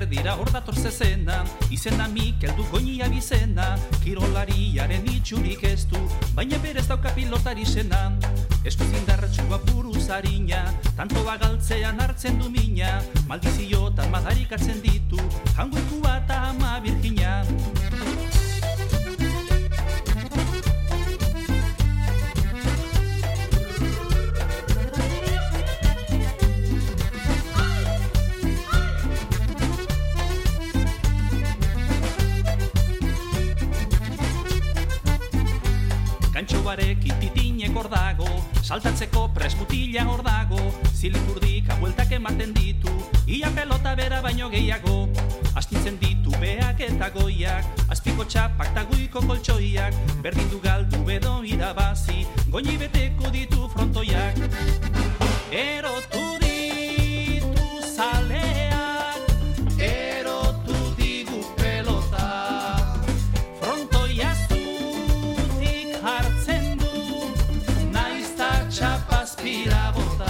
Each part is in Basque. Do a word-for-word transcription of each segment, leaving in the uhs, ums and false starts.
erdira hor dator zezena, izena Mikel du Goñia bizena, kirolariaren itxurik ez du, baina berez dauka pilotari sena. Eskuz indarratxua buruz harina, tantoa galtzean hartzen du mina, maldiziotan madarikatzen ditu, jangoikua eta ama birgina. Gantxoarekin titinek hor dago, saltatzeko presmutila hor dago, zilipurdika bueltak ematen ditu, ia pelota bera baino gehiago. Astintzen ditu beak eta goiak, azpiko txapak eta guiko koltsoiak, berdin du galdu bedo irabazi, goñi beteko ditu frontoiak. Erotu ditu zaleak, erotu digu pelota, frontoia zutik hartzen du, naizta txapazpira bota.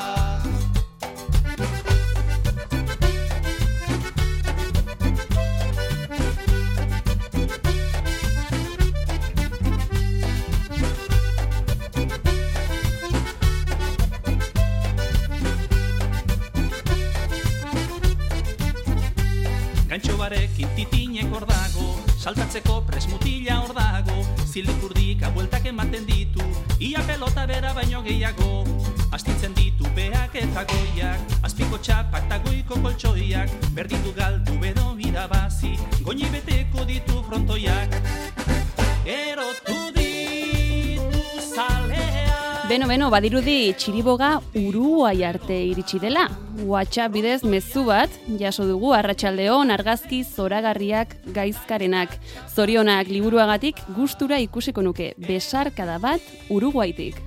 Gantxoarekin titinek hor dago, saltatzeko presmutila hor dago, zilipurdika bueltak ematen ditu, ia pelota bera baino gehiago. Astintzen ditu beak eta goiak, azpiko txapak eta goiko koltsoiak, berdin du galdu bedo irabazi, goñi beteko ditu frontoiak. Erotu ditu zaleak. Beno, beno, badirudi txiriboga Uruguai arte iritsi dela. WhatsApp bidez mezu bat, jaso dugu arratsaldeon argazki zoragarriak gaizkarenak. Zorionak liburuagatik gustura ikusiko nuke besarkada bat Uruguaitik.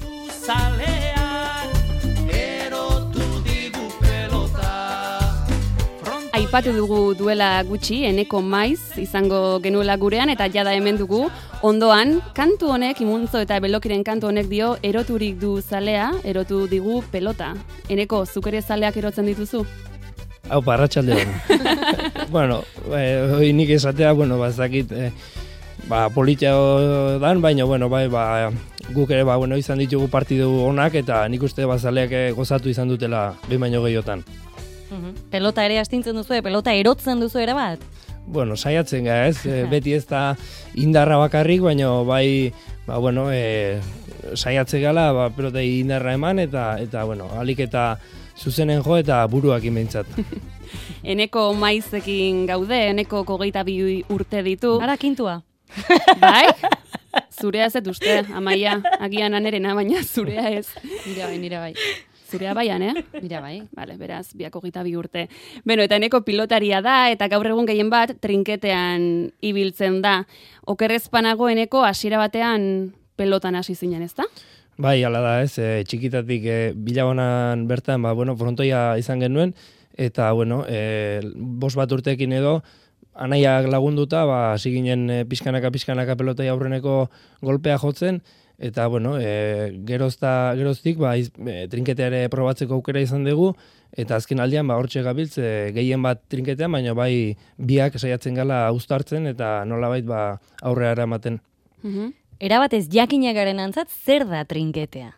Aipatu dugu duela gutxi, Eneko Maiz izango genuela gurean eta jada hemen dugu. Ondoan, kantu honek, Imuntzo eta Belokiren kantu honek dio, eroturik du zalea, erotu digu pelota. Eneko, zuk ere zaleak erotzen dituzu? Hau, arratsaldeon. Bueno, eh, nik esatea, bueno, bazakit, eh, ba, politia dan, baina, bueno, bai, ba, guk ere, ba, bueno, izan ditugu partidu onak, eta nik uste bazaleak gozatu izan dutela behin baino gehiotan. Uhum. Pelota ere astintzen duzu, pelota erotzen duzu ere bat? Bueno, saiatzen ga, ez? E, beti ez da indarra bakarrik, baina bai, ba, bueno, e, saiatzen gala, ba, pelota indarra eman, eta, eta bueno, alik eta zuzenen jo, eta buruak inbeintzat. Eneko Maizekin gaude, Eneko kogeita bi urte ditu. Ara kintua. Bai? Zurea ez uste, Amaia, agian anerena, baina zurea ez. Nira bai, nira bai. Zurea baian, eh? Mira bai. Vale, beraz, biako gita bi urte. Beno, eta Eneko pilotaria da, eta gaur egun gehien bat, trinketean ibiltzen da. Okerrezpanago Eneko hasiera batean pelotan hasi zinen, ezta? Bai, hala da, ez, e, txikitatik e, Bilabonan bertan, ba, bueno, frontoia izan genuen, eta, bueno, e, bost bat urteekin edo, anaiak lagunduta, ba, hasi ginen e, pixkanaka-pixkanaka pelotai aurreneko golpea jotzen, eta, bueno, e, gerozta, geroztik, ba, iz, e, trinketeare probatzeko aukera izan dugu, eta azken aldian, ba, hortxe gabiltz, e, gehien bat trinketean, baina bai biak saiatzen gala uztartzen, eta nolabait, ba, aurrera eramaten. Mm-hmm. Erabatez jakinak garen antzat, zer da trinketea?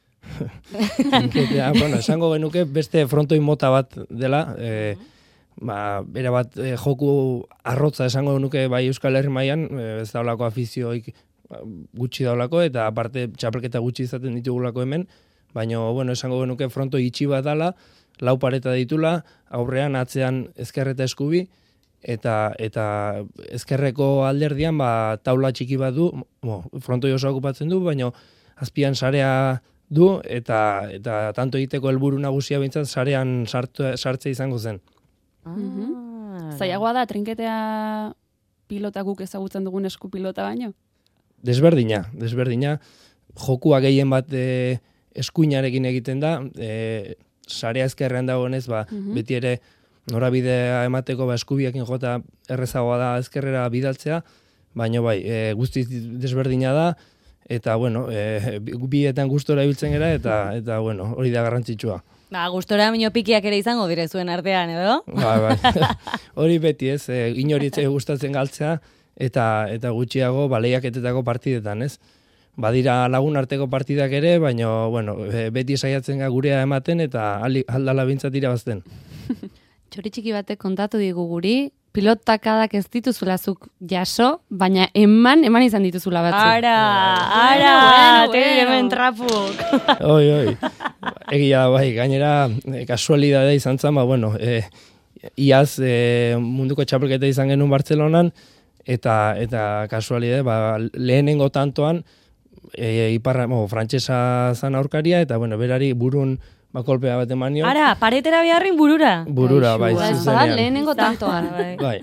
Trinketea, bueno, esango genuke beste frontoi mota bat dela, e, ba, erabat e, joku arrotza esango genuke bai Euskal Herri mailan, e, ez daulako afizioik gutxi daulako, eta aparte txapelketa gutxi izaten ditugulako hemen, baina, bueno, esango genuke fronto itxi bat dala, lau pareta ditula, aurrean atzean ezker eta eskubi, eta eta ezkerreko alderdian ba, taula txiki bat du, bo, frontoi oso okupatzen du, baina azpian sarea du, eta eta tanto egiteko helburu nagusia behintzat sarean sartze izango zen. Ah. Mm-hmm. Zailagoa da, trinketea pilota guk ezagutzen dugun esku pilota baino? Desberdina, desberdina. Jokua gehien bat e, eskuinarekin egiten da, e, sarea ezkerrean dagoenez, ba, mm-hmm. beti ere norabidea emateko ba, eskubiakin jota errezagoa da ezkerrera bidaltzea, baina bai, e, guztiz desberdina da, eta bueno, e, bietan gustora ibiltzen gera, eta, eta bueno, hori da garrantzitsua. Ba, gustora mino pikiak ere izango dire zuen artean, edo? Bai, bai. Hori beti ez, e, inoritze gustatzen galtzea, eta eta gutxiago baleiaketetako partidetan, ez? Badira lagun arteko partidak ere, baina, bueno, beti saiatzen ga gurea ematen, eta aldala bintzat irabazten. Txori txiki batek kontatu digu guri, pilotakadak ez dituzulazuk jaso, baina eman, eman izan dituzula batzuk. Ara, ara, bueno, te bueno. hemen trapuk. Oi, oi. Egia, bai, gainera, e, kasualidadea izan zen, ba, bueno, e, iaz e, munduko txapelketa izan genuen Bartzelonan, eta eta kasualidade, ba, lehenengo tantoan, e, iparra, bo, frantsesa zan aurkaria, eta, bueno, berari burun, ba, kolpea bat eman nion. Ara, paretera beharrin burura. Burura, bai, Ba, ez bada, zuzenean. lehenengo tantoan. Bai.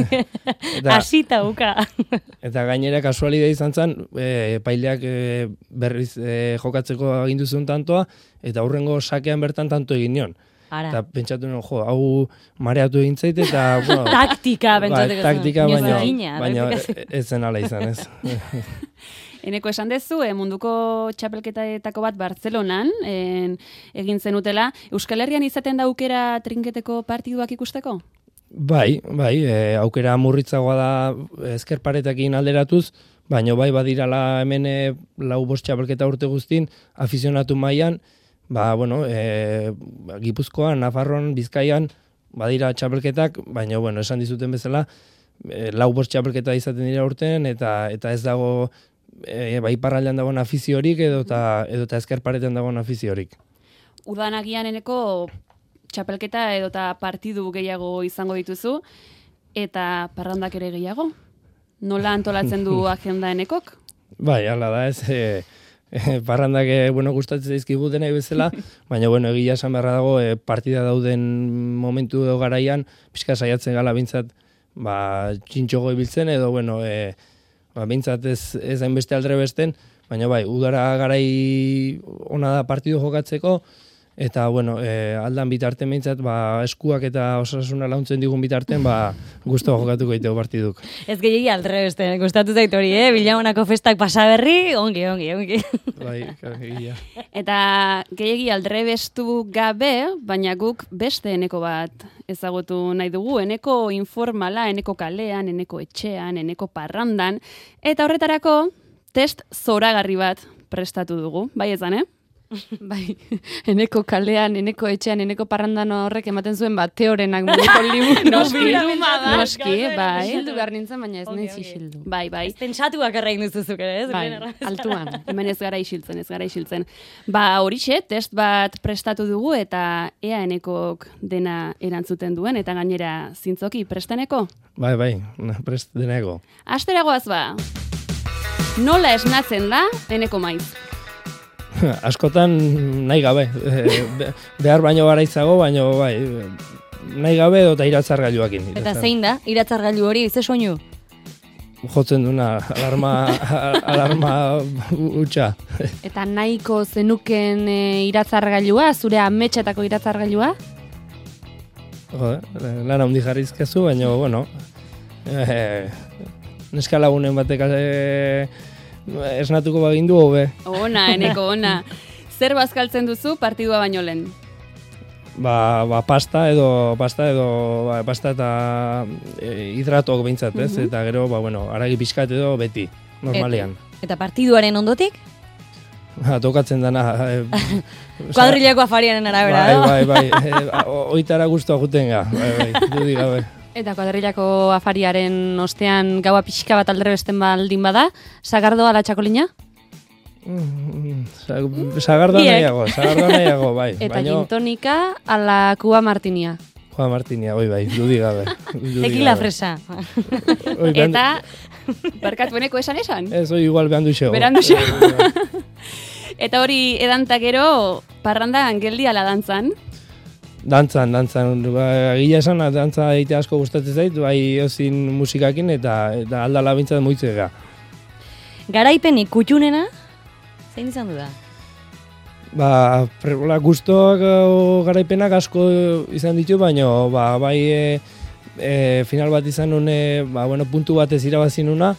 Eta, Asita uka. eta gainera kasualidea izan zen, e, paileak e, berriz e, jokatzeko agindu zuen tantoa, eta aurrengo sakean bertan tanto egin nion. Ara. Eta pentsatu nuen, jo, hau mareatu egin zait, eta, bueno, Taktika, bai, pentsateko. taktika, Inoiz baina, egina, baina taktika. ez zen ala izan, ez. Eneko esan dezu, eh, munduko txapelketatako bat Bartzelonan en, egin zenutela. Euskal Herrian izaten da aukera trinketeko partiduak ikusteko? Bai, bai, e, aukera murritzagoa da ezkerparetakin alderatuz, baina bai badirala hemen e, lau bost txapelketa urte guztin, afizionatu mailan, ba, bueno, e, Gipuzkoan, Nafarroan, Bizkaian, badira txapelketak, baina, bueno, esan dizuten bezala, e, lau bost txapelketa izaten dira urtean, eta eta ez dago, e, ba, iparraldean dagoen afiziorik, edo eta edo eta ezkerparetan dagoen afiziorik. Udan agian eneko txapelketa edo eta partidu gehiago izango dituzu, eta parrandak ere gehiago? Nola antolatzen du agenda enekok? Bai, hala da, ez, e, e, parrandak, e, bueno, gustatzen zaizkigu denai bezala, baina, bueno, egia esan beharra dago, e, partida dauden momentu edo garaian, pixka saiatzen gala bintzat, ba, txintxogo ibiltzen, edo, bueno, e, ba, bintzat ez, ez hainbeste aldre besten, baina bai, udara garai ona da partidu jokatzeko, eta, bueno, e, aldan bitarten bintzat, ba, eskuak eta osasuna launtzen digun bitarten, ba, guztua jokatuko iteko partiduk. Ez gehiagi aldre beste, gustatu zait hori, eh? Bilamonako festak pasaberri, ongi, ongi, ongi. Bai, egia. Eta gehiagi aldrebestu gabe, baina guk beste eneko bat ezagutu nahi dugu, eneko informala, eneko kalean, eneko etxean, eneko parrandan, eta horretarako test zoragarri bat prestatu dugu, bai ezan, eh? Bai, eneko kalean, eneko etxean, eneko parrandan horrek ematen zuen bat teorenak munduko liburu. Noski, noski, bai. Isildu behar nintzen, baina ez Ongi, naiz ongi. isildu. Bai, bai. Ez pentsatuak errain duzuzuk ere, ez? Bai, Lehen erran- altuan. Hemen ez gara isiltzen, ez gara isiltzen. Ba, horixe, test bat prestatu dugu eta ea enekok dena erantzuten duen, eta gainera zintzoki presteneko. Bai, bai, prest denego. Asteragoaz ba, nola esnatzen da eneko maiz? Askotan nahi gabe, e, be- behar baino garaitzago, baino bai, nahi gabe edo eta iratzargailuakin. Eta zein da, iratzargailu hori, ze soinu? Jotzen duna, alarma, alarma utxa. Eta nahiko zenuken e, iratzargailua, zure ametxetako iratzargailua? Jode, lan handi jarrizkezu, baina, bueno, e, neska lagunen batek e, esnatuko bagindu hobe. Ona, eneko, ona. Zer bazkaltzen duzu partidua baino lehen? Ba, ba, pasta edo pasta edo ba, pasta eta e, hidratok behintzat, ez? Eta gero, ba, bueno, aragi pixkat edo beti, normalean. Eta partiduaren ondotik? Ha, tokatzen dana. E, Kuadrilako afariaren arabera, bai, no? bai, bai, e, o- oitara guztua juten ga, bai, bai, dudi gabe. Eta kuadrilako afariaren ostean gaua pixka bat aldre besten baldin bada, sagardoa la txakolina? Mm, sa- Sagardoa Biek. nahiago, sagardoa nahiago, bai. Eta Baino, gintonika ala Cuba Martinia. Juan Martinia, oi bai, dudi gabe. dudi Tekila gabe. fresa. Oi, behan- Eta, barkatu eneko esan esan? Ez, oi, igual behan duxego. Berandu xego. Eta hori edanta gero, parrandan geldi ala dantzan. Dantzan, dantzan, ba, egia esan, dantza egitea asko gustatzen zait, bai ezin musikakin eta, eta aldala bintzat moitzega. Garaipenik kutxunena, zein izan du da? Ba, pregola gustoak o, garaipenak asko izan ditu, baina ba, bai e, e, final bat izan nune, ba, bueno, puntu batez irabazi nuna,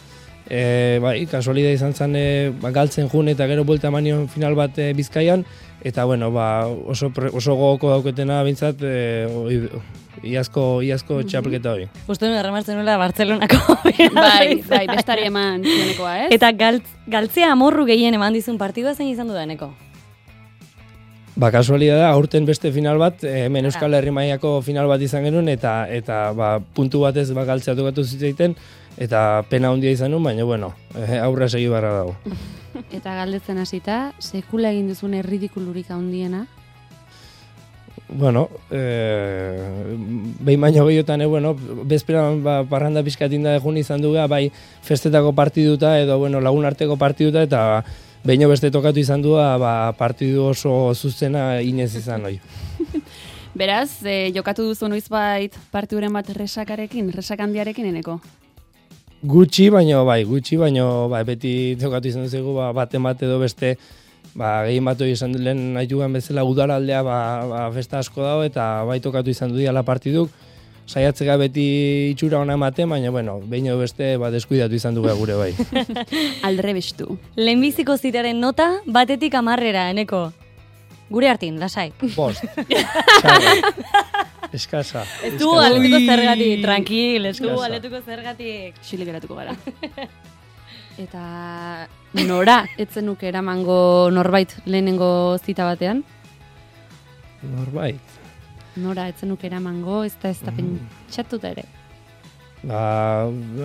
E, bai, kasualidad izan zen e, ba, galtzen jun eta gero buelta manion final bat e, Bizkaian, eta bueno, ba, oso, pre, oso gogoko dauketena bintzat, e, oi, iazko, iazko txapelketa hori. Justo nuen erremartzen nuela Bartzelonako. Bai, bai, bestari eman zionekoa, ez? Eta galtz, galtzea amorru gehien eman dizun partidua zein izan dudaneko? Ba, kasualidad da, aurten beste final bat, hemen Euskal Herri mailako final bat izan genuen, eta eta ba, puntu batez ba, galtzea tokatu zitzaiten, eta pena handia izan nuen, baina, bueno, aurra segi barra dago. Eta galdetzen hasita, sekula egin duzun erridikulurik handiena? Bueno, eh, behin baino gehiotan, eh, bueno, bezperan ba, parranda pizkatinda egun izan duga, bai festetako partiduta edo bueno, lagun arteko partiduta, eta behin beste tokatu izan duga, ba, partidu oso zuzena inez izan hoi. Beraz, eh, jokatu duzu noizbait partiduren bat resakarekin, resakandiarekin eneko? Gutxi, baino bai, gutxi, baino bai, beti tokatu izan dugu, ba, baten bat edo beste, ba, gehien bat hori izan lehen naitugan bezala udaraldea ba, ba, festa asko dago, eta bai tokatu izan du diala partiduk, saiatzeka beti itxura ona ematen, baina, bueno, behin edo beste ba, deskuidatu izan dugu gure bai. Aldrebestu. Lehenbiziko zitaren nota batetik amarrera, eneko. Gure hartin, lasai. Bost. Txarra. Eskasa. Ez du aletuko zergatik, tranquil, ez du aletuko zergatik. Xili geratuko gara. Eta nora etzen nuke eramango norbait lehenengo zita batean? Norbait. Nora etzen nuke eramango, ez da ez da pentsatuta ere. Ba,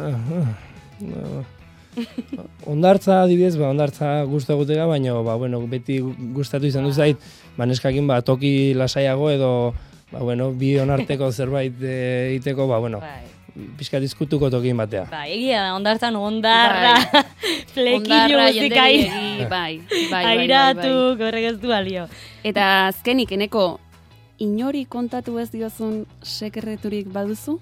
ondartza adibidez, ba, ondartza gustu egutega, baina ba, bueno, beti gustatu izan du zait, ba, neskakin ba, toki lasaiago edo ba, bueno, bi onarteko zerbait egiteko, ba, bueno, pixka diskutuko tokin batea. Ba, egia da, ondartzan ondarra, flekillo musikai, bai, bai, bai, airatu, horrek ez du alio. Eta azkenik, eneko, inori kontatu ez diozun sekreturik baduzu?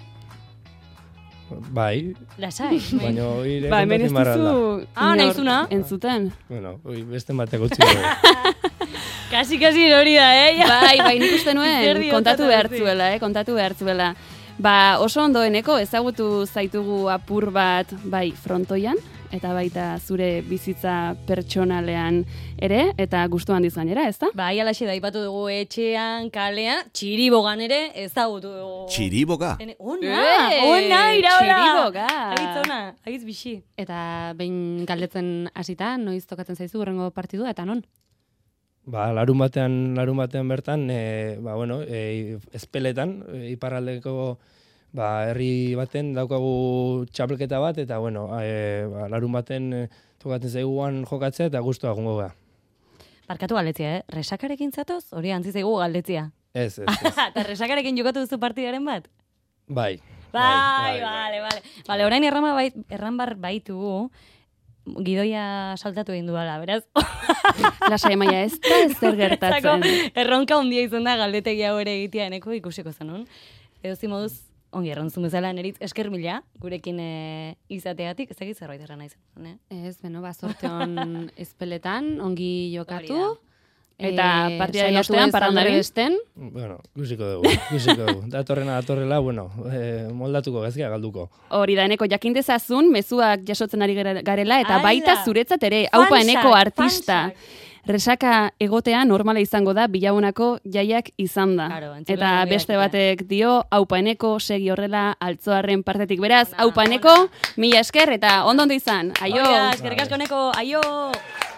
Bai. Lasai. Baina hori ba, hemen ez duzu ah, nahizuna? Entzuten. Bueno, hori beste bateko txiko. Kasi, kasi hori da, eh? Bai, bai, nik uste nuen, kontatu behar zuela, eh? Kontatu behar zuela. Ba, oso ondoeneko ezagutu zaitugu apur bat, bai, frontoian, eta baita zure bizitza pertsonalean ere, eta gustu handiz gainera, ez da? Bai, alaxe da, ipatu dugu etxean, kalean, txiribogan ere ezagutu dugu. Txiriboga? Ona, ona, iraola! Txiriboga! Agitz ona, agitz bixi. Eta behin galdetzen hasita, noiz tokatzen zaizu hurrengo partidua, eta non? Ba, larun batean, larun batean bertan, e, ba, bueno, e, ezpeletan, e, iparraldeko ba, herri baten daukagu txapelketa bat, eta, bueno, e, ba, larun baten e, tokatzen zaiguan jokatzea, eta guztua egongo gara. Barkatu galdetzia, eh? Resakarekin zatoz? Hori antzi zaigu galdetzia. Ez, ez, ez. Eta resakarekin jokatu duzu partidaren bat? Bai. Bai, bale, bale. Bale, orain errama bait, erran bar baitugu, gidoia saltatu egin duala, beraz. Lasai maia ez da ez zer gertatzen. Erronka handia izan da galdetegi hau ere egitea eneko ikusiko zenun. Edo zimoduz, ongi errontzun bezala neritz esker mila, gurekin e, izateatik, ez egit zerbait erran naizen. Ne? Ez, beno, ba, sorte hon ezpeletan, ongi jokatu. Eta partidaren ostean parrandari besten. Bueno, guziko dugu, guziko dugu. Datorrena, datorrela, bueno, eh, moldatuko, gazkia galduko. Hori da, eneko, jakin dezazun, mezuak jasotzen ari garela, eta baita zuretzat ere, haupa eneko artista. Resaka egotea normala izango da, bilabonako jaiak izan da. Claro, eta beste batek dio, haupa eneko, segi horrela, altzoarren partetik. Beraz, haupa eneko, mila esker, eta ondo ondo izan. Aio! Eskerrik asko eneko, aio!